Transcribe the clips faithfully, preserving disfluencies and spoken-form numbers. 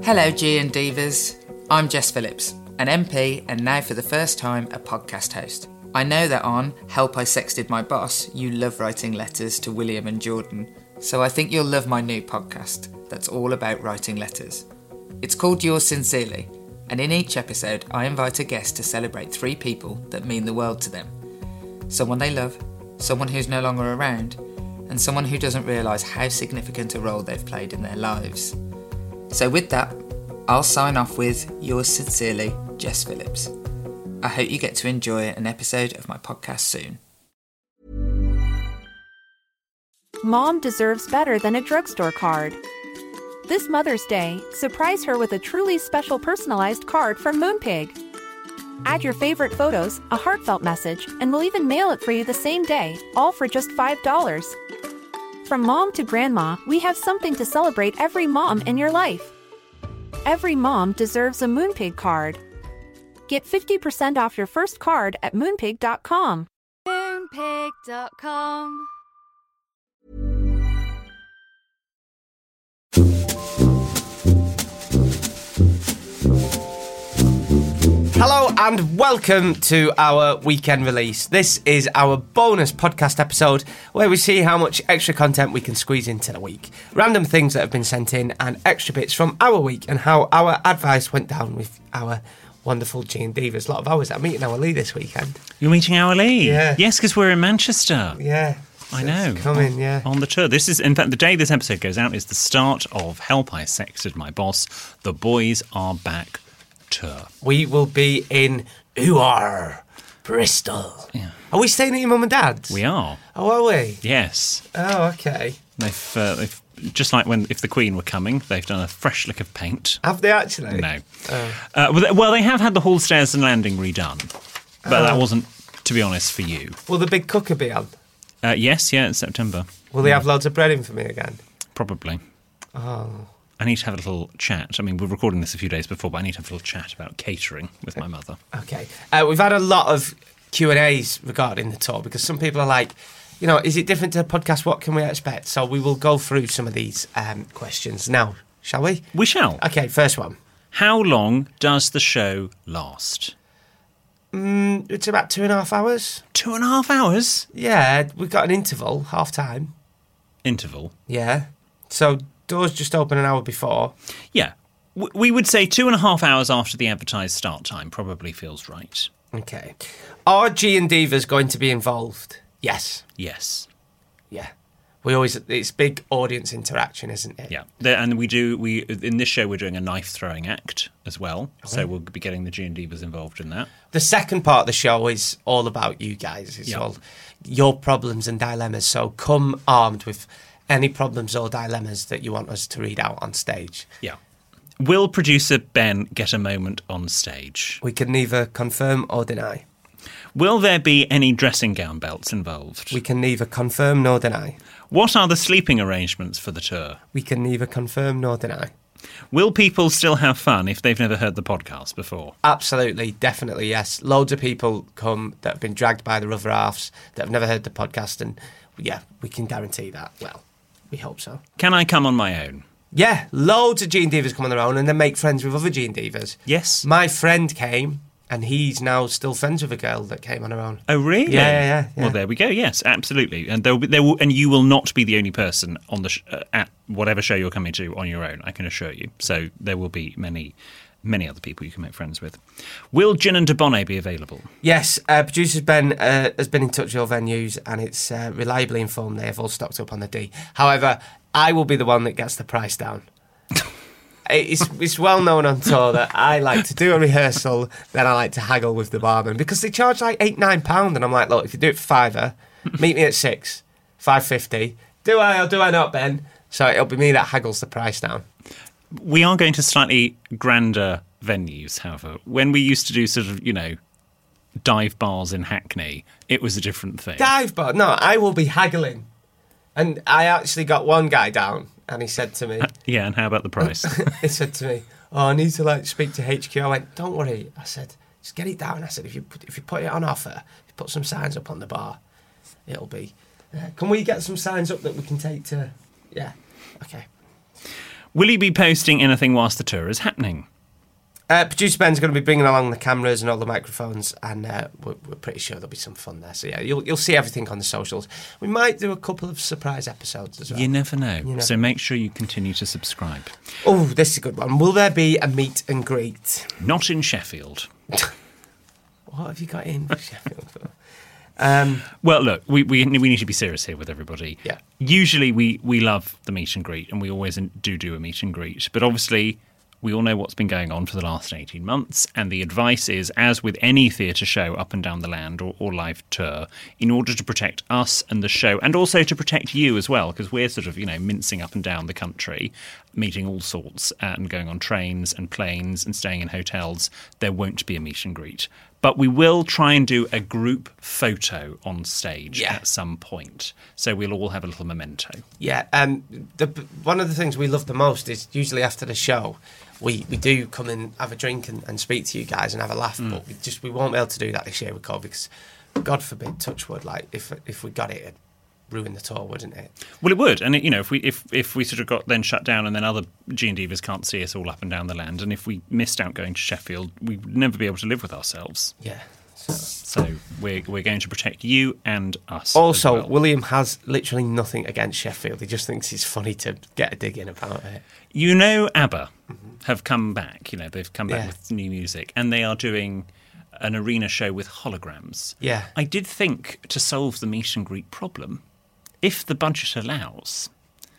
Hello, G and Divas. I'm Jess Phillips, an M P and now for the first time a podcast host. I know that on Help I Sexted My Boss, you love writing letters to William and Jordan, so I think you'll love my new podcast that's all about writing letters. It's called Yours Sincerely, and in each episode I invite a guest to celebrate three people that mean the world to them. Someone they love, someone who's no longer around, and someone who doesn't realise how significant a role they've played in their lives. So with that, I'll sign off with Yours Sincerely, Jess Phillips. I hope you get to enjoy an episode of my podcast soon. Mom deserves better than a drugstore card. This Mother's Day, surprise her with a truly special personalized card from Moonpig. Add your favorite photos, a heartfelt message, and we'll even mail it for you the same day, all for just five dollars. From mom to grandma, we have something to celebrate every mom in your life. Every mom deserves a Moonpig card. Get fifty percent off your first card at moonpig dot com. moonpig dot com. Hello and welcome to our weekend release. This is our bonus podcast episode where we see how much extra content we can squeeze into the week. Random things that have been sent in and extra bits from our week and how our advice went down with our wonderful G and Divas. A lot of hours. I'm meeting our Lee this weekend. You're meeting our Lee? Yeah. Yes, because we're in Manchester. Yeah. I know. It's coming, yeah. On the tour. This is, in fact, the day this episode goes out is the start of Help I Sexted My Boss. The Boys Are Back tour. We will be in U R, Bristol. Yeah. Are we staying at your mum and dad's? We are. Oh, are we? Yes. Oh, okay. They've, uh, they've just like when if the Queen were coming, they've done a fresh lick of paint. Have they actually? No. Oh. Uh, well, they- well, they have had the hall stairs and landing redone, but Oh. that wasn't, to be honest, for you. Will the big cooker be on? Uh, yes, yeah, it's September. Will they have loads of bread in for me again? Probably. Oh. I need to have a little chat. I mean, we're recording this a few days before, but I need to have a little chat about catering with my mother. Okay. Uh, we've had a lot of Q and A's regarding the tour because some people are like, you know, is it different to a podcast? What can we expect? So we will go through some of these um, questions now, shall we? We shall. Okay, first one. How long does the show last? Mm, it's about two and a half hours. Two and a half hours? Yeah, we've got an interval, half time. Interval? Yeah. So doors just open an hour before. Yeah. W- we would say two and a half hours after the advertised start time probably feels right. Okay. Are G and Divas going to be involved? Yes. Yes. Yeah. We always, it's big audience interaction, isn't it? Yeah. There, and we do, we in this show, we're doing a knife throwing act as well. Oh. So we'll be getting the G and Divas involved in that. The second part of the show is all about you guys. It's Yeah. all your problems and dilemmas. So come armed with any problems or dilemmas that you want us to read out on stage. Yeah. Will producer Ben get a moment on stage? We can neither confirm or deny. Will there be any dressing gown belts involved? We can neither confirm nor deny. What are the sleeping arrangements for the tour? We can neither confirm nor deny. Will people still have fun if they've never heard the podcast before? Absolutely, definitely, yes. Loads of people come that have been dragged by the other halves that have never heard the podcast, and yeah, we can guarantee that. Well, we hope so. Can I come on my own? Yeah, loads of G and Divas come on their own and then make friends with other G and Divas. Yes. My friend came, and he's now still friends with a girl that came on her own. Oh, really? Yeah, yeah, yeah. yeah. Well, there we go. Yes, absolutely. And there will be, there will, and you will not be the only person on the sh- uh, at whatever show you're coming to on your own. I can assure you. So there will be many, many other people you can make friends with. Will Gin and Debonnaire be available? Yes, uh, producers Ben uh, has been in touch with all venues, and it's uh, reliably informed they have all stocked up on the D. However, I will be the one that gets the price down. It's, it's well known on tour that I like to do a rehearsal, then I like to haggle with the barman because they charge like eight, nine pound, and I'm like, look, if you do it for fiver, meet me at six, five fifty. Do I or do I not, Ben? So it'll be me that haggles the price down. We are going to slightly grander venues, however. When we used to do sort of, you know, dive bars in Hackney, it was a different thing. Dive bar? No, I will be haggling. And I actually got one guy down, and he said to me, Yeah, and how about the price? he said to me, oh, I need to like speak to H Q. I went, don't worry. I said, just get it down. I said, if you put, if you put it on offer, if you put some signs up on the bar, it'll be. Uh, can we get some signs up that we can take to? Yeah. Okay. Will you be posting anything whilst the tour is happening? Uh, Producer Ben's going to be bringing along the cameras and all the microphones, and uh, we're, we're pretty sure there'll be some fun there. So yeah, you'll you'll see everything on the socials. We might do a couple of surprise episodes as well. You never know. You never so make sure you continue to subscribe. Oh, this is a good one. Will there be a meet and greet? Not in Sheffield. What have you got in Sheffield for? Um, Well, look, we, we we need to be serious here with everybody. Yeah. Usually we, we love the meet and greet, and we always do do a meet and greet. But obviously, we all know what's been going on for the last eighteen months, and the advice is, as with any theatre show up and down the land or, or live tour, in order to protect us and the show, and also to protect you as well, because we're sort of, you know, mincing up and down the country, meeting all sorts, and going on trains and planes and staying in hotels, there won't be a meet and greet. But we will try and do a group photo on stage Yeah. at some point. So we'll all have a little memento. yeah, um, the, one of the things we love the most is usually after the show, we, we do come and have a drink and, and speak to you guys and have a laugh. But we just we won't be able to do that this year with COVID because, God forbid, touch wood, like if if we got it, it'd ruin the tour, wouldn't it? Well, it would, and it, you know, if we if if we sort of got then shut down, and then other G and Divas can't see us all up and down the land, and if we missed out going to Sheffield, we'd never be able to live with ourselves. Yeah. So. So we're we're going to protect you and us. Also, as well. William has literally nothing against Sheffield. He just thinks it's funny to get a dig in about it. You know, ABBA have come back. You know, they've come back Yeah. with new music, and they are doing an arena show with holograms. Yeah. I did think to solve the meet and greet problem, if the budget allows,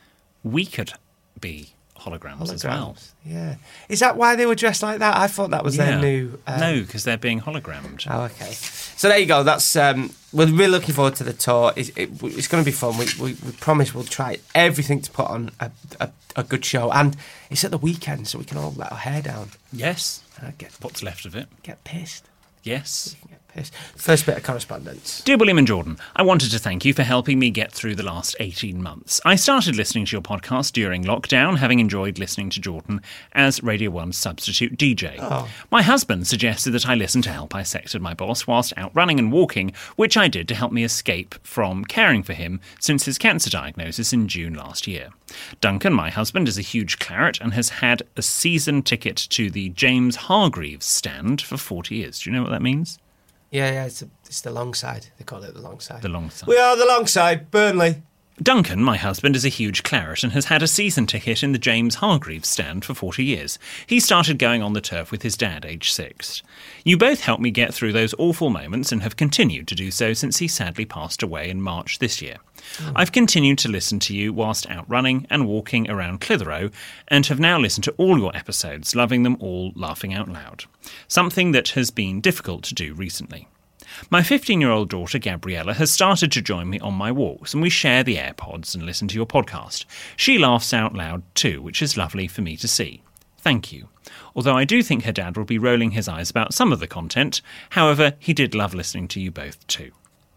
we could be holograms, as well. Holograms. Yeah. Is that why they were dressed like that? I thought that was their Yeah. new. Um, No, because they're being hologrammed. Oh, okay. So there you go. That's um, we're really looking forward to the tour. It, it, it's going to be fun. We, we we promise we'll try everything to put on a, a, a good show, and it's at the weekend, so we can all let our hair down Yes. and get What's left of it? get pissed. Yes. Get pissed. First bit of correspondence. Dear William and Jordan, I wanted to thank you for helping me get through the last eighteen months. I started listening to your podcast during lockdown, having enjoyed listening to Jordan as Radio one's substitute D J. Oh. My husband suggested that I listen to Help I Sexted My Boss whilst out running and walking, which I did to help me escape from caring for him since his cancer diagnosis in June last year. Duncan, my husband, is a huge claret and has had a season ticket to the James Hargreaves stand for forty years. Do you know what that means? Yeah, yeah. It's, a, it's the long side. They call it the long side. The long side. We are the long side, Burnley. Duncan, my husband, is a huge claret and has had a season ticket in the James Hargreaves stand for forty years. He started going on the turf with his dad, aged six. You both helped me get through those awful moments and have continued to do so since he sadly passed away in March this year. I've continued to listen to you whilst out running and walking around Clitheroe and have now listened to all your episodes, loving them all, laughing out loud. Something that has been difficult to do recently. My fifteen-year-old daughter, Gabriella, has started to join me on my walks, and we share the AirPods and listen to your podcast. She laughs out loud too, which is lovely for me to see. Thank you. Although I do think her dad will be rolling his eyes about some of the content, however, he did love listening to you both too.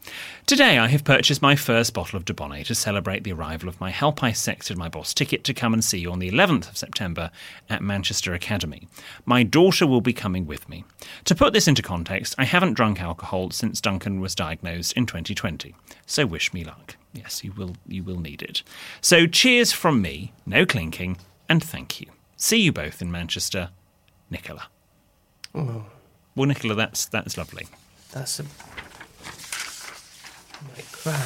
Today I have purchased my first bottle of Dubonnet to celebrate the arrival of my Help I Sexted My Boss ticket to come and see you on the eleventh of September at Manchester Academy. My daughter will be coming with me. To put this into context, I haven't drunk alcohol since Duncan was diagnosed in twenty twenty, so wish me luck. Yes, you will, you will need it. So cheers from me, no clinking, and thank you. See you both in Manchester, Nicola. Oh, Well, Nicola, that's that's lovely. that's a... I might cry.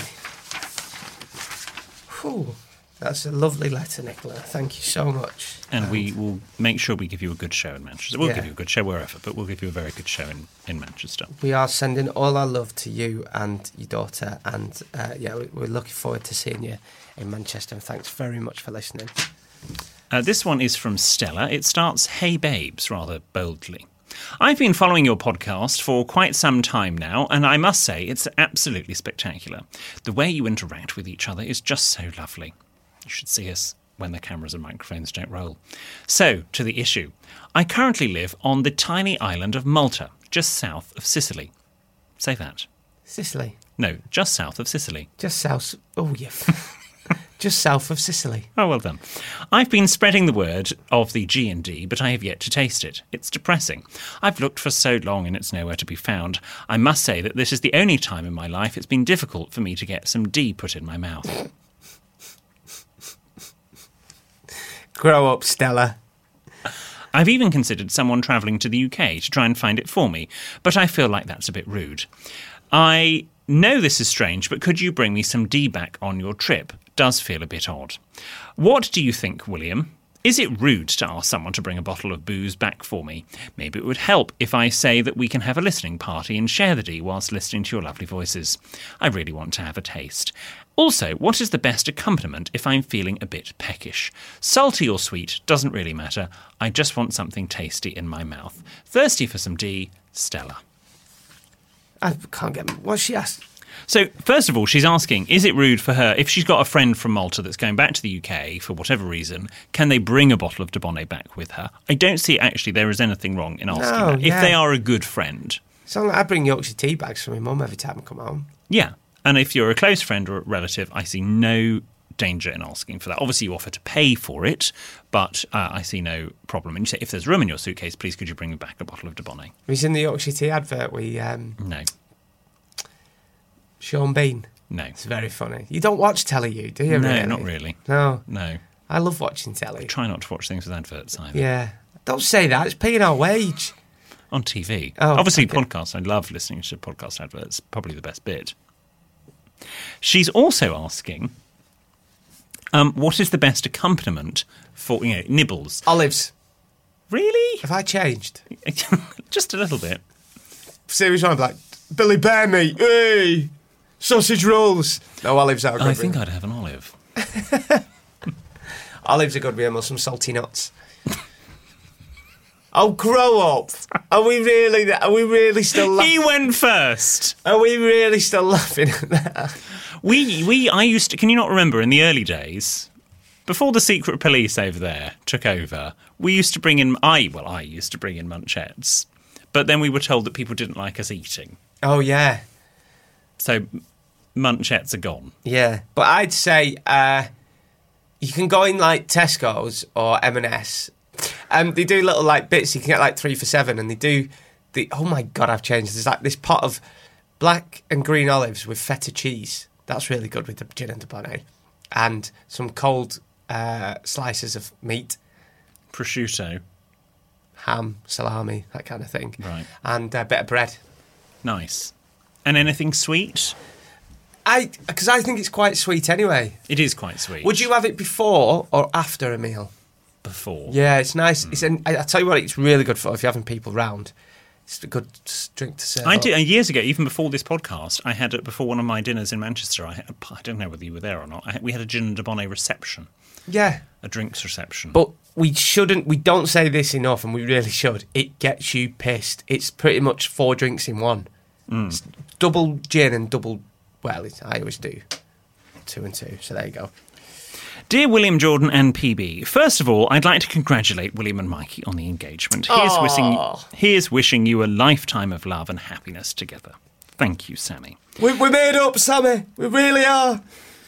Whew. That's a lovely letter, Nicola. Thank you so much. And we will make sure we give you a good show in Manchester. We'll Yeah. give you a good show wherever, but we'll give you a very good show in, in Manchester. We are sending all our love to you and your daughter, and uh, yeah, we- we're looking forward to seeing you in Manchester. And thanks very much for listening. Uh, this one is from Stella. It starts, "Hey babes," rather boldly. I've been following your podcast for quite some time now, and I must say it's absolutely spectacular. The way you interact with each other is just so lovely. You should see us when the cameras and microphones don't roll. So, to the issue. I currently live on the tiny island of Malta, just south of Sicily. Say that. Sicily, No, just south of Sicily. just south. Oh yeah, just south of Sicily. Oh, well done. I've been spreading the word of the G and D, but I have yet to taste it. It's depressing. I've looked for so long and it's nowhere to be found. I must say that this is the only time in my life it's been difficult for me to get some D put in my mouth. Grow up, Stella. I've even considered someone travelling to the U K to try and find it for me, but I feel like that's a bit rude. I know this is strange, but could you bring me some D back on your trip? Does feel a bit odd. What do you think, William? Is it rude to ask someone to bring a bottle of booze back for me? Maybe it would help if I say that we can have a listening party and share the D whilst listening to your lovely voices. I really want to have a taste. Also, what is the best accompaniment if I'm feeling a bit peckish? Salty or sweet, doesn't really matter. I just want something tasty in my mouth. Thirsty for some D, Stella. I can't get... What's she asked? So, first of all, she's asking, is it rude for her, if she's got a friend from Malta that's going back to the U K for whatever reason, can they bring a bottle of Dubonnet back with her? I don't see, actually, there is anything wrong in asking No, that. yeah. If they are a good friend. So I bring Yorkshire tea bags for my mum every time I come home. Yeah. And if you're a close friend or a relative, I see no danger in asking for that. Obviously, you offer to pay for it, but uh, I see no problem. And you say, if there's room in your suitcase, please could you bring me back a bottle of Dubonnet? Have you seen the Yorkshire tea advert? We, um, No. Sean Bean. No. It's very funny. You don't watch telly, you, do you? No, really? not really. No. No. I love watching telly. Try not to watch things with adverts either. Yeah. Don't say that. It's paying our wage. On T V. Oh, Obviously, okay. podcasts. I love listening to podcast adverts. Probably the best bit. She's also asking, um, what is the best accompaniment for, you know, nibbles? Olives. Really? Have I changed? Just a little bit. Serious one, I'm like, Billy Bear meat, hey! Sausage rolls. No, olives are good. I think with- I'd have an olive. Olives are good with them, or some salty nuts. Oh, grow up! Are we really? Are we really still? La- He went first. are we really still laughing at that? We, we, I used to, can you not remember in the early days, before the secret police over there took over, we used to bring in, I, well, I used to bring in munchettes, but then we were told that people didn't like us eating. Oh yeah, So munchettes are gone. yeah. But I'd say uh, you can go in like Tesco's or M and S. Um, they do little like bits. You can get like three for seven, and they do the. Oh my god, I've changed. There's like this pot of black and green olives with feta cheese. That's really good with the gin and Dubonnet, and some cold uh, slices of meat, Prosciutto. ham, salami, that kind of thing, Right. and a bit of bread. Nice. And anything sweet? I because I think it's quite sweet anyway. It is quite sweet. Would you have it before or after a meal? Before. Yeah, it's nice. Hmm. It's an, I, I tell you what, it's really good for if you're having people round. It's a good s- drink to serve. I up. did, uh, years ago, even before this podcast, I had, it before one of my dinners in Manchester, I, had, I don't know whether you were there or not, I had, we had a gin and Dubonnet reception, Yeah, a drinks reception. but we shouldn't. We don't say this enough, and we really should. It gets you pissed. It's pretty much four drinks in one. Hmm. It's double gin and double. Well, it's, I always do two and two. So there you go. Dear William, Jordan and P B, first of all, I'd like to congratulate William and Mikey on the engagement. Here's wishing, here's wishing you a lifetime of love and happiness together. Thank you, Sammy. We, we're made up, Sammy. We really are.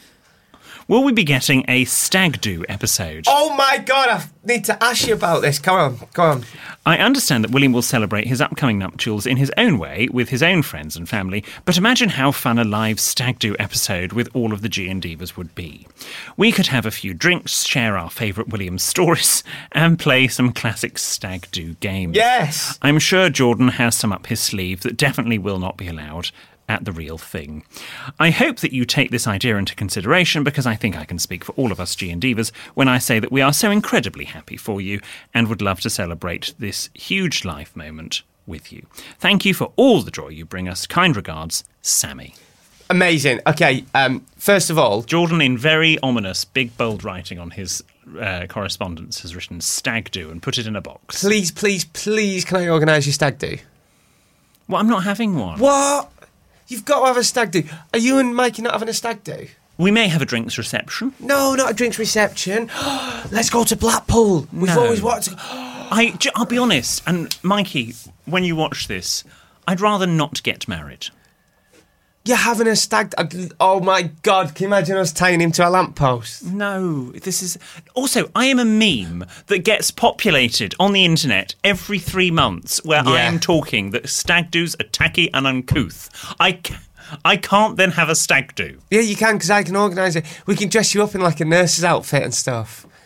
Will we be getting a stag do episode? Oh my god! I need to ask you about this. Come on, come on. I understand that William will celebrate his upcoming nuptials in his own way with his own friends and family, but imagine how fun a live stag do episode with all of the G and Divas would be. We could have a few drinks, share our favourite William stories, and play some classic stag do games. Yes. I'm sure Jordan has some up his sleeve that definitely will not be allowed at the real thing. I hope that you take this idea into consideration because I think I can speak for all of us G and Divas when I say that we are so incredibly happy for you and would love to celebrate this huge life moment with you. Thank you for all the joy you bring us. Kind regards, Sammy. Amazing. Okay, um, first of all, Jordan, in very ominous, big, bold writing on his uh, correspondence, has written stag do and put it in a box. please, please, please, can I organise your stag do? Well, I'm not having one. What? You've got to have a stag do. Are you and Mikey not having a stag do? We may have a drinks reception. No, not a drinks reception. Let's go to Blackpool. We've No. always wanted to go. I, j- I'll be honest, and Mikey, when you watch this, I'd rather not get married. You're having a stag do. Oh my God, can you imagine us tying him to a lamppost? No, this is... Also, I am a meme that gets populated on the internet every three months where I Yeah. am talking that stag do's are tacky and uncouth. I, ca- I can't then have a stag do. Yeah, you can, because I can organise it. We can dress you up in like a nurse's outfit and stuff.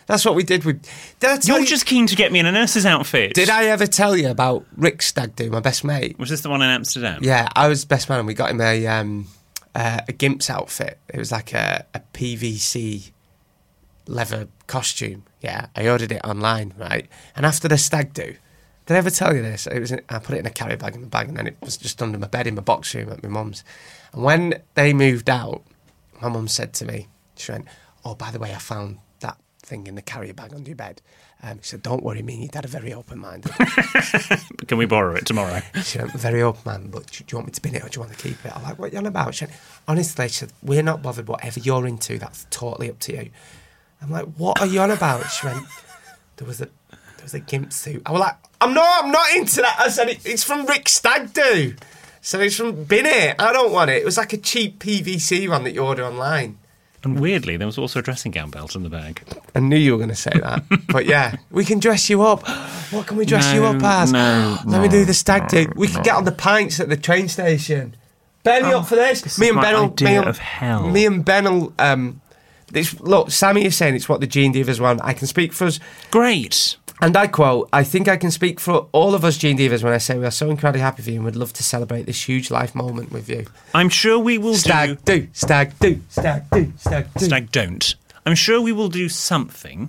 That's what we did with... Did I tell You're you, just keen to get me in a nurse's outfit. Did I ever tell you about Rick Stag Do, my best mate? Was this the one in Amsterdam? Yeah, I was best man and we got him a um, uh, a Gimp's outfit. It was like a, a P V C leather costume. Yeah, I ordered it online, right? And after the Stag Do, did I ever tell you this? It was in, I put it in a carry bag in my bag and then it was just under my bed in my box room at my mum's. And when they moved out, my mum said to me, she went, oh, by the way, I found that thing in the carrier bag under your bed. Um, she said, don't worry, me and your dad are very open-minded. Can we borrow it tomorrow? She went, very open-minded, but do you want me to bin it or do you want to keep it? I'm like, what are you on about? She went, honestly, she said, we're not bothered whatever you're into, that's totally up to you. I'm like, what are you on about? She went, there was a there was a gimp suit. I was like, I'm not, I'm not into that. I said, it, it's from Rick Stag Do. So it's from bin it. I don't want it. It was like a cheap P V C one that you order online. And weirdly, there was also a dressing gown belt in the bag. I knew you were going to say that. But yeah, we can dress you up. What can we dress No, you up as? no, Let me no, do the Stag Do. no, We can no. get on the pints at the train station. Ben, you up for this? this me is and my Ben will, idea me and- of hell. Me and Ben will... Um, this, look, Sammy is saying it's what the Gene Divas want. I can speak for us. Great. And I quote, I think I can speak for all of us Gene Divas when I say we are so incredibly happy for you and would love to celebrate this huge life moment with you. I'm sure we will Stag do... do, stag do, stag do, stag do. Stag don't. I'm sure we will do something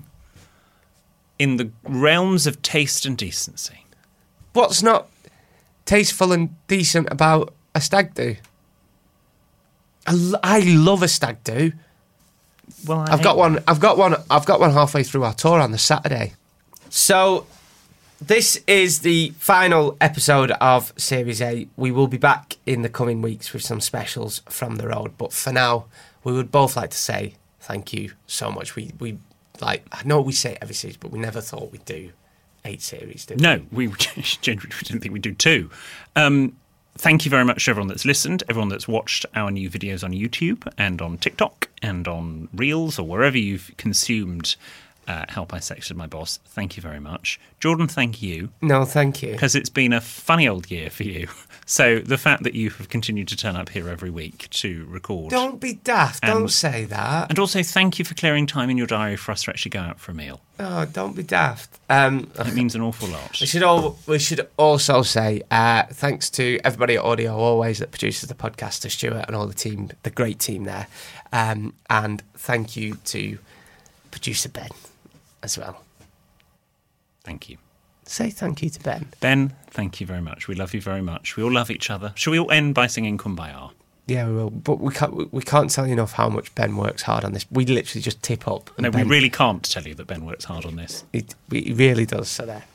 in the realms of taste and decency. What's not tasteful and decent about a stag do? I, l- I love a stag do. Well, I I've got hate- one. I've got one. I've got one halfway through our tour on the Saturday. So, this is the final episode of Series eight. We will be back in the coming weeks with some specials from the road. But for now, we would both like to say thank you so much. We we like. I know we say it every series, but we never thought we'd do eight series. Did we? No, we generally didn't think we'd do two. Um, thank you very much to everyone that's listened, everyone that's watched our new videos on YouTube and on TikTok and on Reels or wherever you've consumed uh, Help I Sexted My Boss. Thank you very much. Jordan, thank you. No, thank you. Because it's been a funny old year for you. So the fact that you have continued to turn up here every week to record. Don't be daft. Don't And- say that. And also thank you for clearing time in your diary for us to actually go out for a meal. Oh, don't be daft. Um, It means an awful lot. We should all. We should also say uh, thanks to everybody at Audio Always that produces the podcast, to Stuart and all the team, the great team there, um, and thank you to producer Ben as well. Thank you. Say thank you to Ben. Ben, thank you very much. We love you very much. We all love each other. Shall we all end by singing Kumbaya? Yeah, we will. But we can't. We can't tell you enough how much Ben works hard on this. We literally just tip up. and No, we Ben- really can't tell you that Ben works hard on this. It, he really does. So there.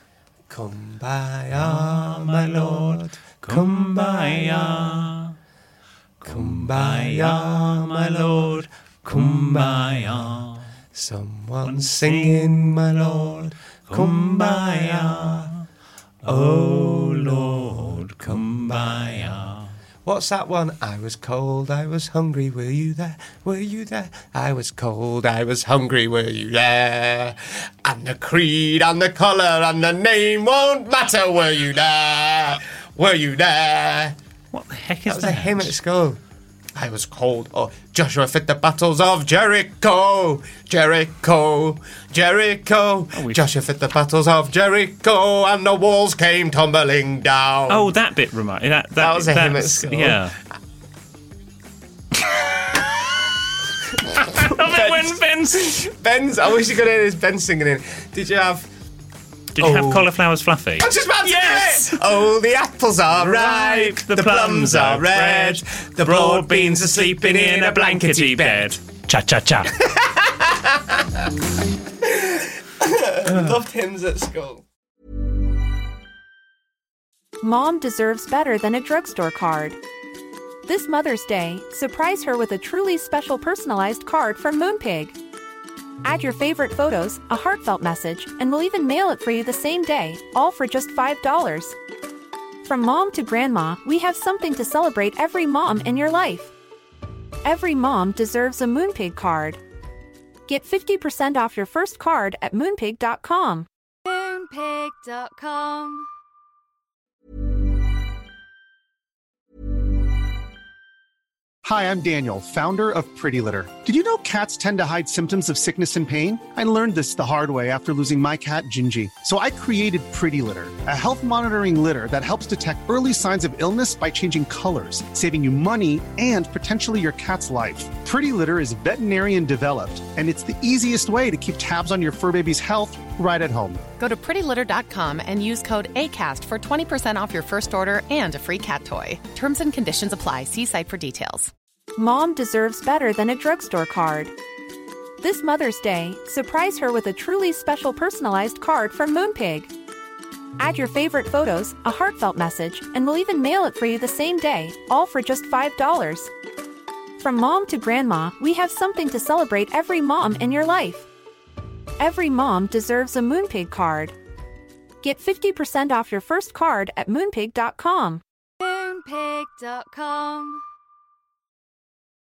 Kumbaya, my lord. Kumbaya, Kumbaya, my lord, Kumbaya. Someone's singing, my lord. Kumbaya. Oh Lord, Kumbaya. What's that one? I was cold, I was hungry, were you there? Were you there? I was cold, I was hungry, were you there? And the creed and the colour and the name won't matter, were you there? Were you there? What the heck That is was that? a hymn at school. I was cold. Oh, Joshua fit the battles of Jericho, Jericho, Jericho. Oh, we- Joshua fit the battles of Jericho, and the walls came tumbling down. Oh, that bit remind that that, That was a hymn at that's- school. Yeah. I love it when Ben's. Ben's. I wish you could hear this Ben singing in. Did you have? Did you Oh. have cauliflower's fluffy? I was just about to Yes! do it. Oh, the apples are ripe, the, plums are red, the broad beans are sleeping in a blankety bed. Cha cha cha. Loved hymns at school. Mom deserves better than a drugstore card. This Mother's Day, surprise her with a truly special personalized card from Moonpig. Add your favorite photos, a heartfelt message, and we'll even mail it for you the same day, all for just five dollars. From mom to grandma, we have something to celebrate every mom in your life. Every mom deserves a Moonpig card. Get fifty percent off your first card at moonpig dot com. Moonpig dot com. Hi, I'm Daniel, founder of Pretty Litter. Did you know cats tend to hide symptoms of sickness and pain? I learned this the hard way after losing my cat, Gingy. So I created Pretty Litter, a health monitoring litter that helps detect early signs of illness by changing colors, saving you money and potentially your cat's life. Pretty Litter is veterinarian developed, and it's the easiest way to keep tabs on your fur baby's health right at home. Go to pretty litter dot com and use code ACAST for twenty percent off your first order and a free cat toy. Terms and conditions apply. See site for details. Mom deserves better than a drugstore card. This Mother's Day, surprise her with a truly special personalized card from Moonpig. Add your favorite photos, a heartfelt message, and we'll even mail it for you the same day, all for just five dollars. From mom to grandma, we have something to celebrate every mom in your life. Every mom deserves a Moonpig card. Get fifty percent off your first card at moonpig dot com. Moonpig dot com